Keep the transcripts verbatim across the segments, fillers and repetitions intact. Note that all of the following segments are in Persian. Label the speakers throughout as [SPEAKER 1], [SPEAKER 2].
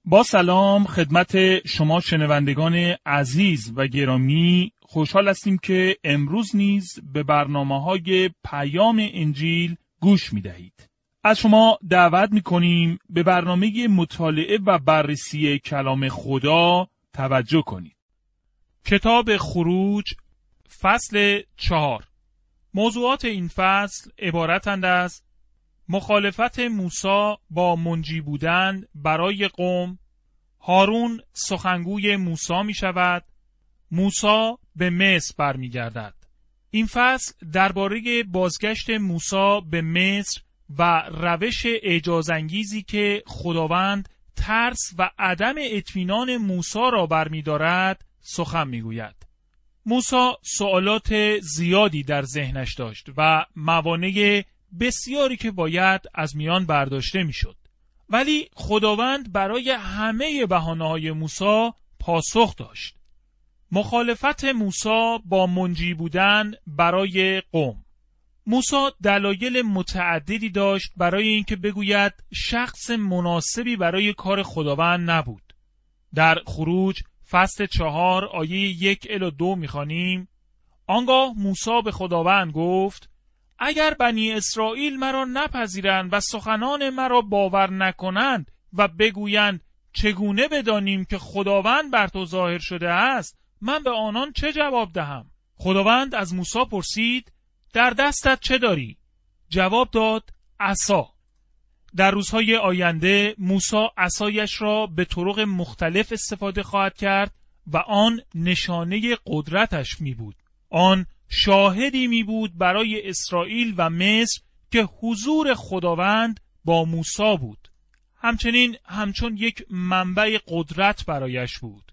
[SPEAKER 1] با سلام خدمت شما شنوندگان عزیز و گرامی، خوشحال هستیم که امروز نیز به برنامه‌های پیام انجیل گوش می‌دهید. از شما دعوت می‌کنیم به برنامه مطالعه و بررسی کلام خدا توجه کنید. کتاب خروج فصل چهار. موضوعات این فصل عبارتند از مخالفت موسی با منجی بودن برای قوم، هارون سخنگوی موسی می شود، موسی به مصر برمی گردد. این فصل درباره بازگشت موسی به مصر و روش اعجازانگیزی که خداوند ترس و عدم اطمینان موسی را برمی دارد سخن می گوید. موسی سوالات زیادی در ذهنش داشت و موانع بسیاری که باید از میان برداشته می شد. ولی خداوند برای همه بهانه‌های موسی پاسخ داشت. مخالفت موسی با منجی بودن برای قوم. موسی دلایل متعددی داشت برای اینکه بگوید شخص مناسبی برای کار خداوند نبود. در خروج فصل چهار آیه یک الی دو می‌خوانیم: آنگاه موسی به خداوند گفت: اگر بنی اسرائیل مرا نپذیرند و سخنان مرا باور نکنند و بگویند چگونه بدانیم که خداوند بر تو ظاهر شده است، من به آنان چه جواب دهم؟ خداوند از موسی پرسید: در دستت چه داری؟ جواب داد: عصا. در روزهای آینده موسی عصایش را به طرق مختلف استفاده خواهد کرد و آن نشانه قدرتش می بود. آن شاهدی می بود برای اسرائیل و مصر که حضور خداوند با موسی بود. همچنین همچون یک منبع قدرت برایش بود.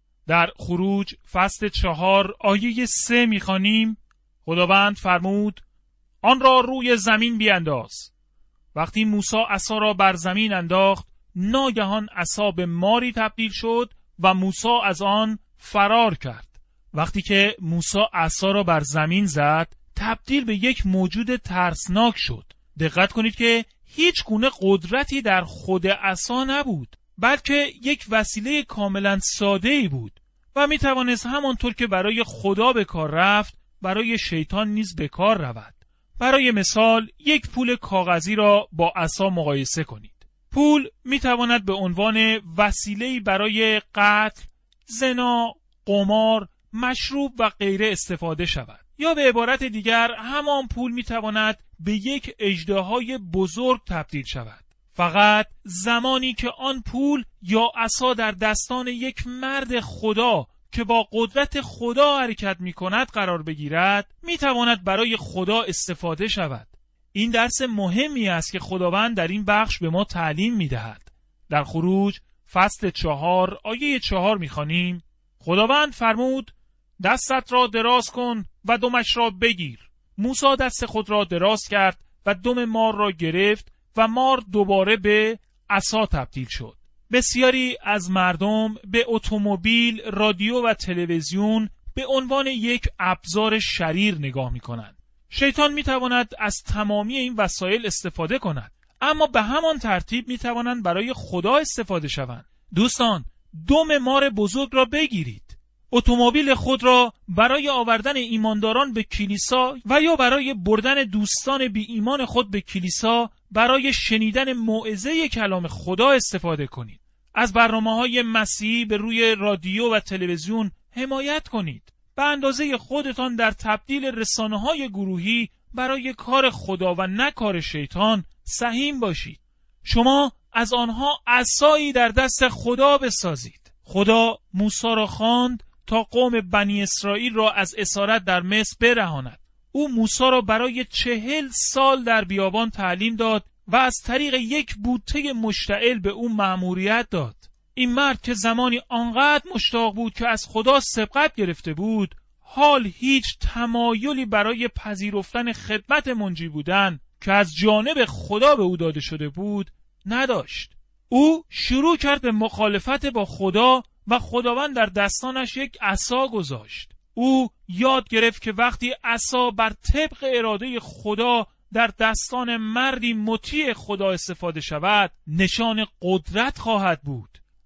[SPEAKER 1] در خروج فصل چهار آیه سه می خوانیم: خداوند فرمود: آن را روی زمین بیانداز. وقتی موسی عصا را بر زمین انداخت، ناگهان عصا به ماری تبدیل شد و موسی از آن فرار کرد. وقتی که موسی عصا را بر زمین زد، تبدیل به یک موجود ترسناک شد. دقت کنید که هیچ گونه قدرتی در خود عصا نبود، بلکه یک وسیله کاملا ساده‌ای بود و می توانست همانطور که برای خدا به کار رفت، برای شیطان نیز به کار رود. برای مثال یک پول کاغذی را با عصا مقایسه کنید. پول می تواند به عنوان وسیله‌ای برای قتل، زنا، قمار، مشروب و غیره استفاده شود. یا به عبارت دیگر همان پول می تواند به یک اژدهای بزرگ تبدیل شود. فقط زمانی که آن پول یا عصا در دستان یک مرد خدا که با قدرت خدا حرکت می کند قرار بگیرد، می تواند برای خدا استفاده شود. این درس مهمی است که خداوند در این بخش به ما تعلیم می دهد. در خروج فصل چهار آیه چهار می خوانیم: خداوند فرمود: دستت را دراز کن و دمش را بگیر. موسی دست خود را دراز کرد و دم مار را گرفت و مار دوباره به عصا تبدیل شد. بسیاری از مردم به اتومبیل، رادیو و تلویزیون به عنوان یک ابزار شریر نگاه می کنند. شیطان می تواند از تمامی این وسایل استفاده کند، اما به همان ترتیب می توانند برای خدا استفاده شوند. دوستان، دم مار بزرگ را بگیرید. اتومبیل خود را برای آوردن ایمانداران به کلیسا و یا برای بردن دوستان بی ایمان خود به کلیسا برای شنیدن موعظه کلام خدا استفاده کنید. از برنامه‌های مسیحی به روی رادیو و تلویزیون حمایت کنید. به اندازه خودتان در تبدیل رسانه‌های گروهی برای کار خدا و نه کار شیطان سهیم باشید. شما از آنها عصایی در دست خدا بسازید. خدا موسی را خواند تا قوم بنی اسرائیل را از اسارت در مصر برهاند. او موسی را برای چهل سال در بیابان تعلیم داد و از طریق یک بوته مشتعل به او مأموریت داد. این مرد که زمانی آنقدر مشتاق بود که از خدا سبقت گرفته بود، حال هیچ تمایلی برای پذیرفتن خدمت منجی بودن که از جانب خدا به او داده شده بود نداشت. او شروع کرد به مخالفت با خدا و خداوند در دستانش یک عصا گذاشت. او یاد گرفت که وقتی عصا بر طبق اراده خدا در دستان مردی مطیع خدا استفاده شود، نشان قدرت خواهد بود.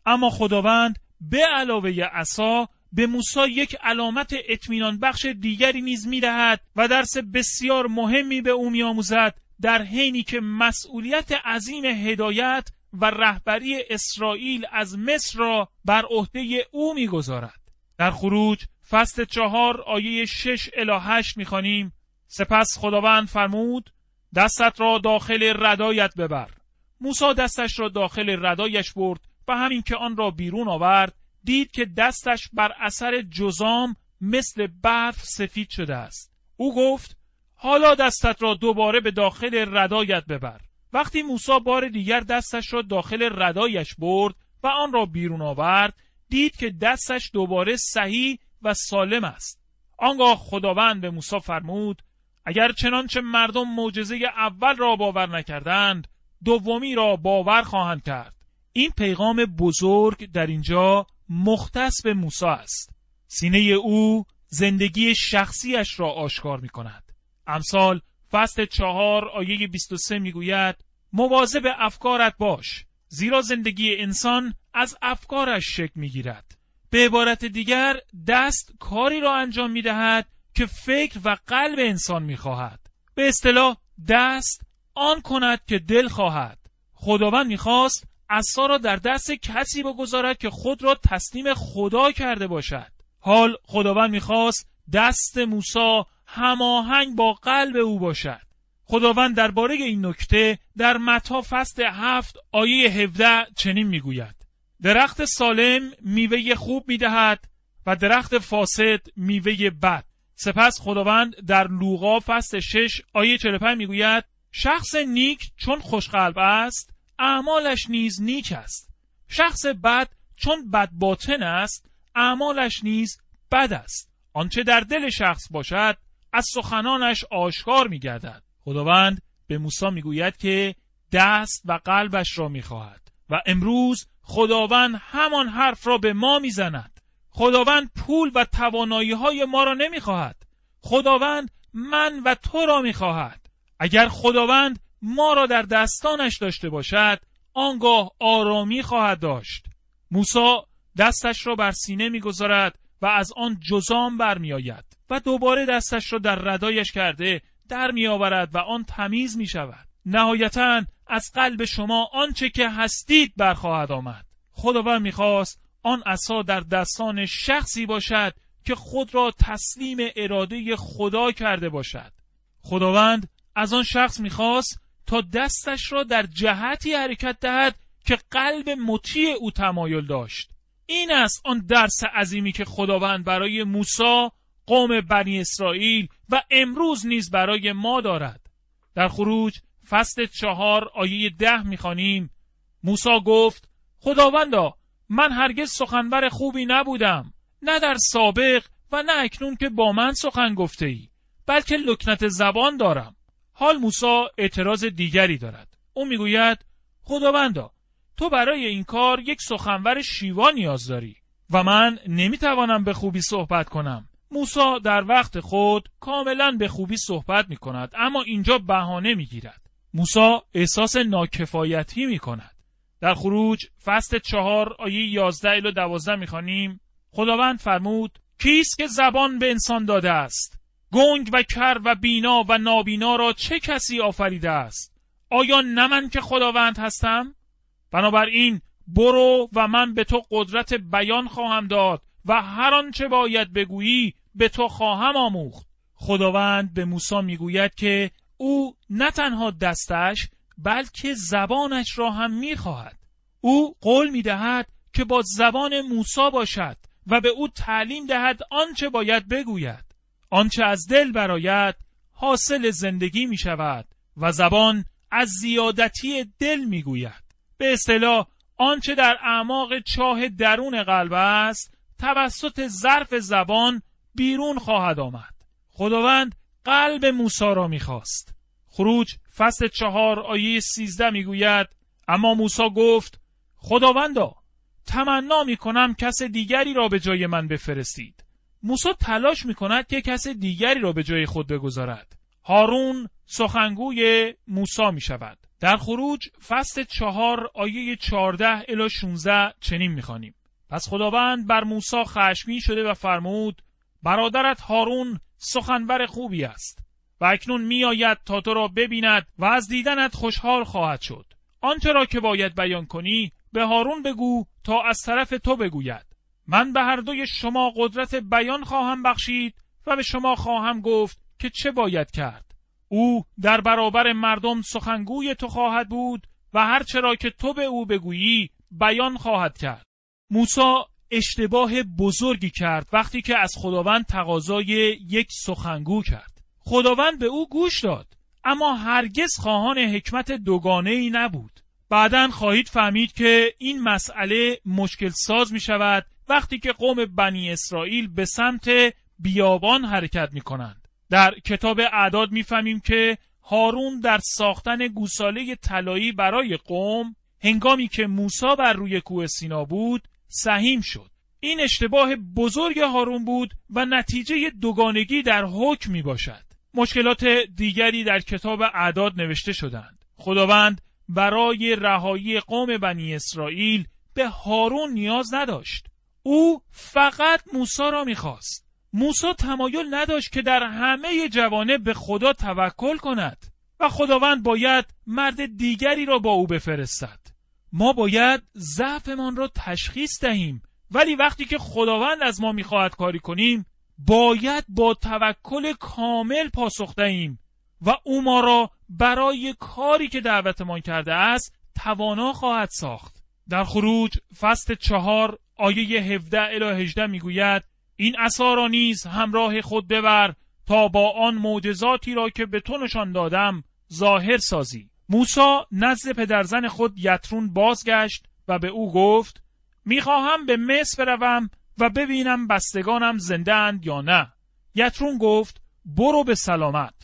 [SPEAKER 1] اما خداوند به علاوه عصا به موسی یک علامت اطمینان بخش دیگری نیز می‌دهد و درس بسیار مهمی به او می‌آموزد، در حینی که مسئولیت عظیم هدایت و رهبری اسرائیل از مصر را بر عهده او می‌گذارد. در خروج فصل چهار آیه شش الی هشت می‌خوانیم: سپس خداوند فرمود دستت را داخل ردایت ببر. موسی دستش را داخل ردایش برد و همین که آن را بیرون آورد دید که دستش بر اثر جزام مثل برف سفید شده است. او گفت حالا دستت را دوباره به داخل ردایت ببر. وقتی موسی بار دیگر دستش را داخل ردایش برد و آن را بیرون آورد دید که دستش دوباره صحیح و سالم است. آنگاه خداوند به موسی فرمود اگر چنانچه مردم معجزه اول را باور نکردند دومی را باور خواهند کرد. این پیغام بزرگ در اینجا مختص به موسی است. سینه او زندگی شخصیش را آشکار می کند. امثال فصل چهار آیه بیست و سه می گوید مواظب افکارت باش، زیرا زندگی انسان از افکارش شکل می گیرد. به عبارت دیگر دست کاری را انجام می دهد که فکر و قلب انسان می خواهد. به اصطلاح دست آن کند که دل خواهد. خداوند می خواست عصا را در دست کسی بگذارد که خود را تسلیم خدا کرده باشد. حال خداوند می خواست دست موسی هماهنگ با قلب او باشد. خداوند درباره این نکته در متی فصل هفت آیه هفده چنین می گوید درخت سالم میوه خوب می دهد و درخت فاسد میوه بد. سپس خداوند در لوقا فصل شش آیه چهل و پنج می گوید شخص نیک چون خوشقلب است اعمالش نیز نیک است، شخص بد چون بد باطن است اعمالش نیز بد است. آنچه در دل شخص باشد از سخنانش آشکار می گردد. خداوند به موسی می گوید که دست و قلبش را می خواهد و امروز خداوند همان حرف را به ما می زند. خداوند پول و توانایی های ما را نمی خواهد. خداوند من و تو را می خواهد. اگر خداوند ما را در دستانش داشته باشد آنگاه آرامی خواهد داشت. موسی دستش را بر سینه می گذارد و از آن جزام برمی آید و دوباره دستش را در ردایش کرده در می آورد و آن تمیز می شود. نهایتاً از قلب شما آنچه که هستید برخواهد آمد. خداوند می خواست آن عصا در دستان شخصی باشد که خود را تسلیم اراده خدا کرده باشد. خداوند از آن شخص می خواست تا دستش را در جهتی حرکت دهد که قلب مطیع او تمایل داشت. این است آن درس عظیمی که خداوند برای موسی، قوم بنی اسرائیل و امروز نیز برای ما دارد. در خروج فصل چهار آیه ده می‌خوانیم موسی گفت خداوندا من هرگز سخنور خوبی نبودم، نه در سابق و نه اکنون که با من سخن گفته ای، بلکه لکنت زبان دارم. حال موسی اعتراض دیگری دارد. او میگوید خداوندا تو برای این کار یک سخنور شیوا نیاز داری و من نمیتوانم به خوبی صحبت کنم. موسی در وقت خود کاملا به خوبی صحبت میکند اما اینجا بهانه میگیرد. موسی احساس ناکفایتی میکند. در خروج فصل چهار آیه یازده الی دوازده میخوانیم خداوند فرمود کیست که زبان به انسان داده است؟ گنگ و کر و بینا و نابینا را چه کسی آفریده است؟ آیا نه من که خداوند هستم؟ بنابراین برو و من به تو قدرت بیان خواهم داد و هر آنچه باید بگویی به تو خواهم آموخت. خداوند به موسی میگوید که او نه تنها دستش بلکه زبانش را هم میخواهد. او قول میدهد که با زبان موسی باشد و به او تعلیم دهد آنچه باید بگوید. آنچه از دل برآید حاصل زندگی می شود و زبان از زیادتی دل می گوید. به اصطلاح آنچه در اعماق چاه درون قلب است توسط ظرف زبان بیرون خواهد آمد. خداوند قلب موسی را می خواست. خروج فصل چهار آیه سیزده می گوید اما موسی گفت خداوندا تمنا می کنم کس دیگری را به جای من بفرستید. موسی تلاش می کند که کس دیگری را به جای خود بگذارد. هارون سخنگوی موسی می شود. در خروج فصل چهار آیه چهارده الی شانزده چنین می خوانیم: پس خداوند بر موسی خشمگین شده و فرمود برادرت هارون سخنور خوبی است و اکنون می آید تا تو را ببیند و از دیدنت خوشحال خواهد شد. آنچه را که باید بیان کنی به هارون بگو تا از طرف تو بگوید. من به هر دوی شما قدرت بیان خواهم بخشید و به شما خواهم گفت که چه باید کرد. او در برابر مردم سخنگوی تو خواهد بود و هر چرا که تو به او بگویی بیان خواهد کرد. موسی اشتباه بزرگی کرد وقتی که از خداوند تقاضای یک سخنگو کرد. خداوند به او گوش داد، اما هرگز خواهان حکمت دوگانه‌ای نبود. بعداً خواهید فهمید که این مسئله مشکل ساز می شود وقتی که قوم بنی اسرائیل به سمت بیابان حرکت می کنند. در کتاب اعداد می فهمیم که هارون در ساختن گوساله طلایی برای قوم هنگامی که موسی بر روی کوه سینا بود سهیم شد. این اشتباه بزرگ هارون بود و نتیجه دوگانگی در حکم می باشد. مشکلات دیگری در کتاب اعداد نوشته شدند. خداوند برای رهایی قوم بنی اسرائیل به هارون نیاز نداشت. او فقط موسی را می‌خواست. موسی تمایل نداشت که در همه جوانب به خدا توکل کند و خداوند باید مرد دیگری را با او بفرستد. ما باید ضعفمان را تشخیص دهیم، ولی وقتی که خداوند از ما می‌خواهد کاری کنیم باید با توکل کامل پاسخ دهیم و او ما را برای کاری که دعوتمان کرده است توانا خواهد ساخت. در خروج فصل چهار آیه هفده الی هجده میگوید این عصا را نیز همراه خود ببر تا با آن معجزاتی را که به تو نشان دادم ظاهر سازی. موسی نزد پدرزن خود یترون بازگشت و به او گفت میخواهم به مصر بروم و ببینم بستگانم زنده اند یا نه. یترون گفت برو به سلامت.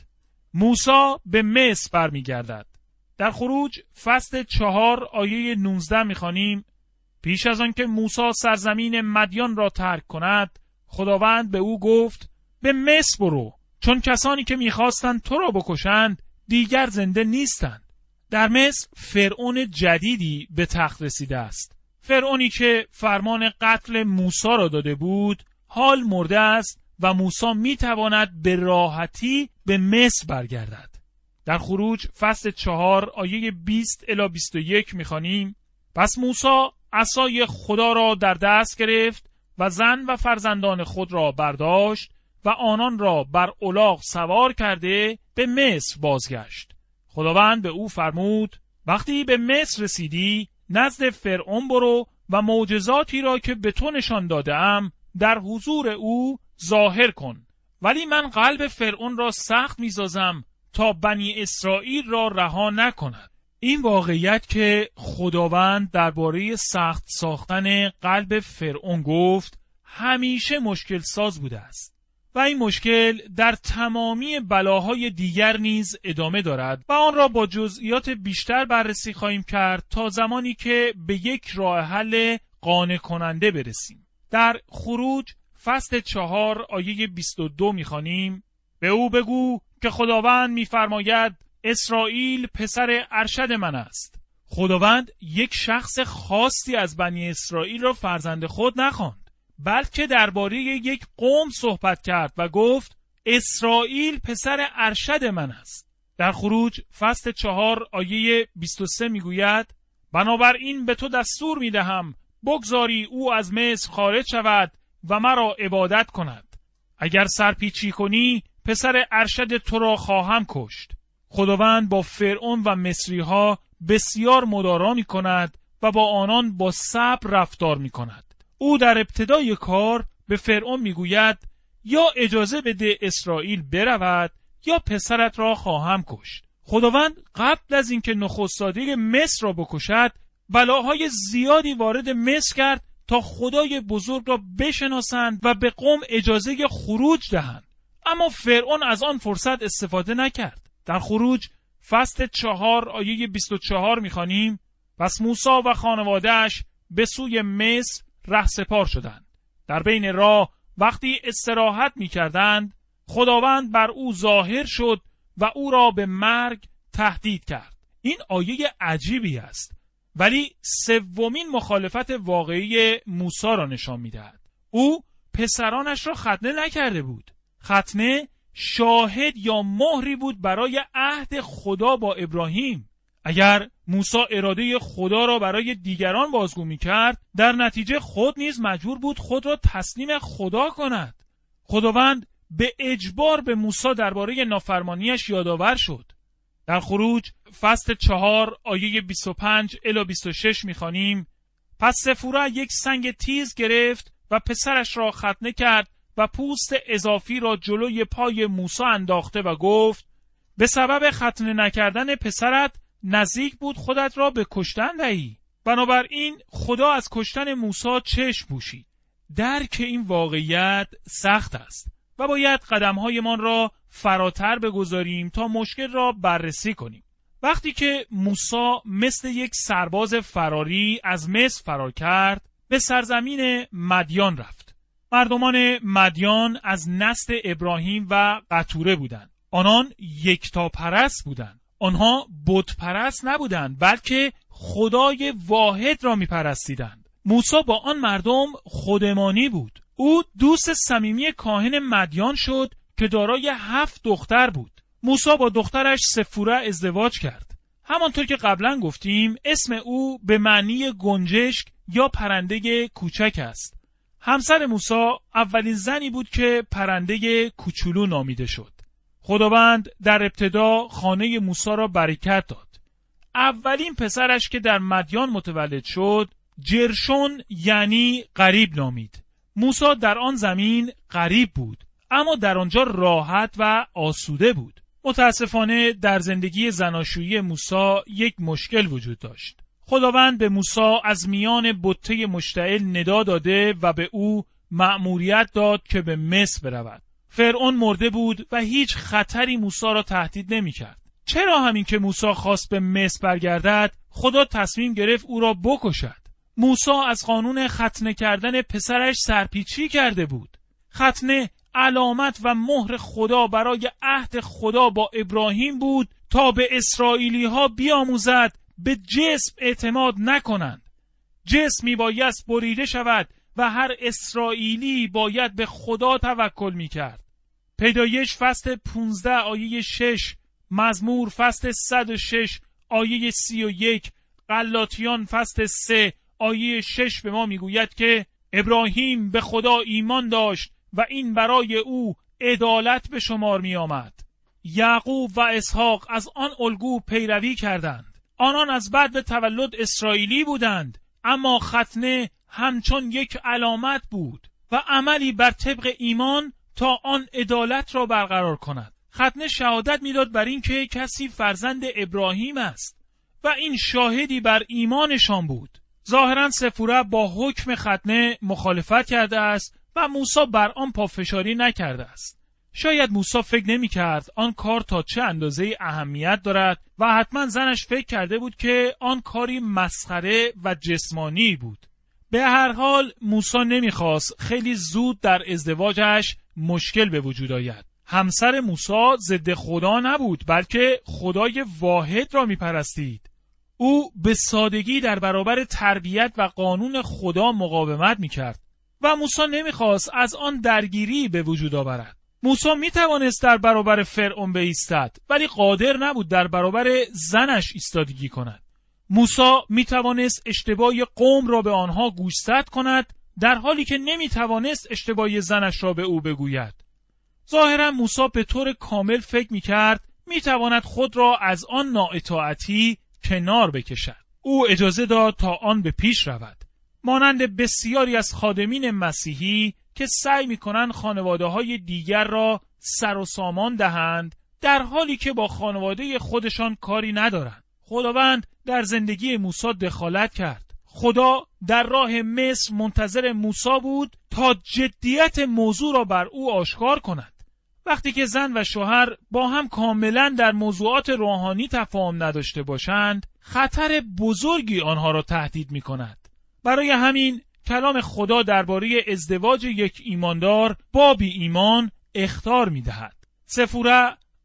[SPEAKER 1] موسی به مصر برمیگردد. در خروج فصل چهار آیه نوزده میخوانیم پیش از آن که موسی سرزمین مدیان را ترک کند خداوند به او گفت به مصر برو، چون کسانی که میخواستند تو را بکشند دیگر زنده نیستند. در مصر فرعون جدیدی به تخت رسیده است. فرعونی که فرمان قتل موسی را داده بود حال مرده است و موسی میتواند به راحتی به مصر برگردد. در خروج فصل چهار آیه بیست الی بیست و یک میخوانیم پس موسی عصای خدا را در دست گرفت و زن و فرزندان خود را برداشت و آنان را بر الاغ سوار کرده به مصر بازگشت. خداوند به او فرمود وقتی به مصر رسیدی نزد فرعون برو و معجزاتی را که به تو نشان دادم در حضور او ظاهر کن، ولی من قلب فرعون را سخت می‌سازم تا بنی اسرائیل را رها نکند. این واقعیت که خداوند درباره سخت ساختن قلب فرعون گفت همیشه مشکل ساز بوده است و این مشکل در تمامی بلاهای دیگر نیز ادامه دارد و آن را با جزئیات بیشتر بررسی خواهیم کرد تا زمانی که به یک راه حل قانع کننده برسیم. در خروج فصل چهار آیه بیست و دو میخوانیم به او بگو که خداوند میفرماید اسرائیل پسر ارشد من است. خداوند یک شخص خاصی از بنی اسرائیل را فرزند خود نخواند، بلکه درباره یک قوم صحبت کرد و گفت اسرائیل پسر ارشد من است. در خروج فصل چهار آیه بیست و سه میگوید بنابراین به تو دستور میدهم بگذاری او از مصر خارج شود و مرا عبادت کند. اگر سرپیچی کنی پسر ارشد تو را خواهم کشت. خداوند با فرعون و مصری ها بسیار مدارا می کند و با آنان با صبر رفتار می کند. او در ابتدای کار به فرعون می گوید یا اجازه بده اسرائیل برود یا پسرت را خواهم کشت. خداوند قبل از اینکه نخست‌زاده مصر را بکشد بلاهای زیادی وارد مصر کرد تا خدای بزرگ را بشناسند و به قوم اجازه خروج دهند، اما فرعون از آن فرصت استفاده نکرد. در خروج فصل چهار آیه بیست و چهار میخوانیم پس موسی و خانواده‌اش به سوی مصر رهسپار شدند. در بین راه وقتی استراحت میکردند خداوند بر او ظاهر شد و او را به مرگ تهدید کرد. این آیه عجیبی است، ولی سومین مخالفت واقعی موسی را نشان می‌دهد. او پسرانش را ختنه نکرده بود. ختنه شاهد یا مهری بود برای عهد خدا با ابراهیم. اگر موسی اراده خدا را برای دیگران بازگو می‌کرد، در نتیجه خود نیز مجبور بود خود را تسلیم خدا کند. خداوند به اجبار به موسی درباره نافرمانیش یادآور شد. در خروج فصل چهار آیه بیست و پنج الی بیست و شش می‌خوانیم: پس سفورا یک سنگ تیز گرفت و پسرش را ختنه کرد و پوست اضافی را جلوی پای موسی انداخته و گفت: به سبب ختنه نکردن پسرت نزدیک بود خودت را به کشتن دهی. بنابراین خدا از کشتن موسی چشم پوشید. درک این واقعیت سخت است و باید قدم‌هایمان را فراتر بگذاریم تا مشکل را بررسی کنیم. وقتی که موسی مثل یک سرباز فراری از مصر فرار کرد، به سرزمین مدیان رفت. مردمان مدیان از نسل ابراهیم و قطوره بودند. آنان یکتاپرست بودند. آنها بت پرست نبودند، بلکه خدای واحد را می‌پرستیدند. موسی با آن مردم خودمانی بود. او دوست صمیمی کاهن مدیان شد که دارای هفت دختر بود. موسی با دخترش سفورا ازدواج کرد. همانطور که قبلا گفتیم، اسم او به معنی گنجشک یا پرنده کوچک است. همسر موسی اولین زنی بود که پرنده کوچولو نامیده شد. خداوند در ابتدا خانه موسی را برکت داد. اولین پسرش که در مدیان متولد شد، جرشون یعنی غریب نامید. موسی در آن زمین غریب بود، اما در آنجا راحت و آسوده بود. متاسفانه در زندگی زناشویی موسی یک مشکل وجود داشت. خداوند به موسی از میان بته مشتعل ندا داده و به او مأموریت داد که به مصر برود. فرعون مرده بود و هیچ خطری موسی را تهدید نمی کرد. چرا همین که موسی خواست به مصر برگردد، خدا تصمیم گرفت او را بکشد. موسی از قانون ختنه کردن پسرش سرپیچی کرده بود. ختنه علامت و مهر خدا برای عهد خدا با ابراهیم بود تا به اسرائیلی ها بیاموزد به جسم اعتماد نکنند. جسمی بایست بریده شود و هر اسرائیلی باید به خدا توکل می کرد. پیدایش فصل پانزده آیه شش، مزمور فصل صد و شش آیه سی و یک، غلاطیان فصل سه آیه شش به ما می گوید که ابراهیم به خدا ایمان داشت و این برای او عدالت به شمار می آمد. یعقوب و اسحاق از آن الگو پیروی کردند. آنان از بعد به تولد اسرائیلی بودند، اما ختنه همچون یک علامت بود و عملی بر طبق ایمان تا آن عدالت را برقرار کند. ختنه شهادت میداد بر این که کسی فرزند ابراهیم است و این شاهدی بر ایمانشان بود. ظاهراً سفورا با حکم ختنه مخالفت کرده است و موسی بر آن پافشاری نکرده است. شاید موسی فکر نمی کرد آن کار تا چه اندازه اهمیت دارد و حتما زنش فکر کرده بود که آن کاری مسخره و جسمانی بود. به هر حال موسی نمی خواست خیلی زود در ازدواجش مشکل به وجود آید. همسر موسی ضد خدا نبود، بلکه خدای واحد را می پرستید. او به سادگی در برابر تربیت و قانون خدا مقاومت می کرد و موسی نمی خواست از آن درگیری به وجود آورد. موسی می توانست در برابر فرعون بایستد، ولی قادر نبود در برابر زنش ایستادگی کند. موسی می توانست اشتباه قوم را به آنها گوشزد کند، در حالی که نمی توانست اشتباه زنش را به او بگوید. ظاهرا موسی به طور کامل فکر می کرد می تواند خود را از آن نااطاعتی کنار بکشد. او اجازه داد تا آن به پیش رود. مانند بسیاری از خادمین مسیحی که سعی می کنند خانواده های دیگر را سر و سامان دهند، در حالی که با خانواده خودشان کاری ندارند. خداوند در زندگی موسی دخالت کرد. خدا در راه مصر منتظر موسی بود تا جدیت موضوع را بر او آشکار کند. وقتی که زن و شوهر با هم کاملا در موضوعات روحانی تفاهم نداشته باشند، خطر بزرگی آنها را تهدید می کند. برای همین کلام خدا درباره ازدواج یک ایماندار با بی ایمان اخطار می دهد. سفورا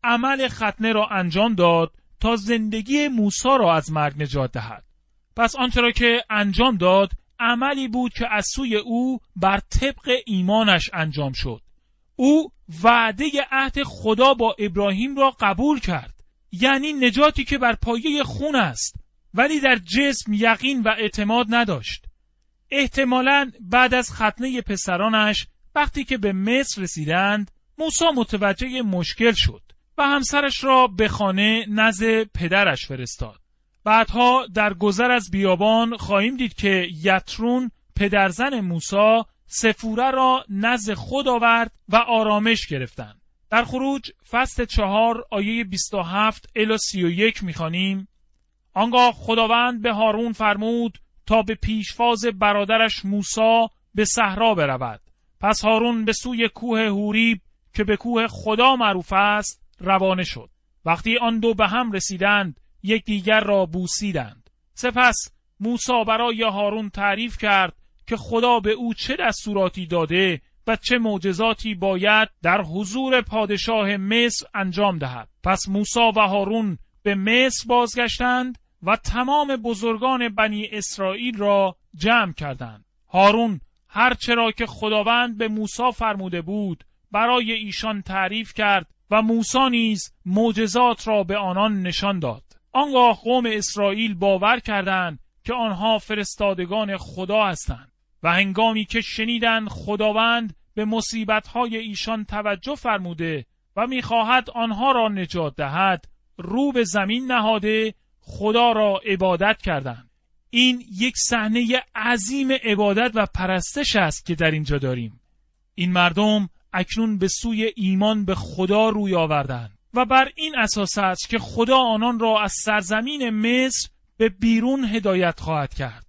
[SPEAKER 1] عمل ختنه را انجام داد تا زندگی موسی را از مرگ نجات دهد. پس آنچه را که انجام داد عملی بود که از سوی او بر طبق ایمانش انجام شد. او وعده عهد خدا با ابراهیم را قبول کرد، یعنی نجاتی که بر پایه خون است، ولی در جسم یقین و اعتماد نداشت. احتمالاً بعد از ختنه پسرانش وقتی که به مصر رسیدند، موسی متوجه مشکل شد و همسرش را به خانه نزد پدرش فرستاد. بعدها در گذر از بیابان خواهیم دید که یترون پدرزن موسی سفوره را نزد خود آورد و آرامش گرفتند. در خروج فصل چهار آیه بیست و هفت الی سی و یک می‌خوانیم: آنگاه خداوند به هارون فرمود تا به پیشواز برادرش موسی به صحرا برود. پس هارون به سوی کوه هوریب که به کوه خدا معروف است روانه شد. وقتی آن دو به هم رسیدند یکدیگر را بوسیدند. سپس موسی برای هارون تعریف کرد که خدا به او چه دستوراتی داده و چه معجزاتی باید در حضور پادشاه مصر انجام دهد. پس موسی و هارون به مصر بازگشتند و تمام بزرگان بنی اسرائیل را جمع کردند. هارون هر چرا که خداوند به موسی فرموده بود برای ایشان تعریف کرد و موسی نیز معجزات را به آنان نشان داد. آنگاه قوم اسرائیل باور کردند که آنها فرستادگان خدا هستند و هنگامی که شنیدند خداوند به مصیبت‌های ایشان توجه فرموده و می‌خواهد آنها را نجات دهد، رو به زمین نهاده خدا را عبادت کردند. این یک صحنه عظیم عبادت و پرستش است که در اینجا داریم. این مردم اکنون به سوی ایمان به خدا روی آوردند و بر این اساس است که خدا آنان را از سرزمین مصر به بیرون هدایت خواهد کرد.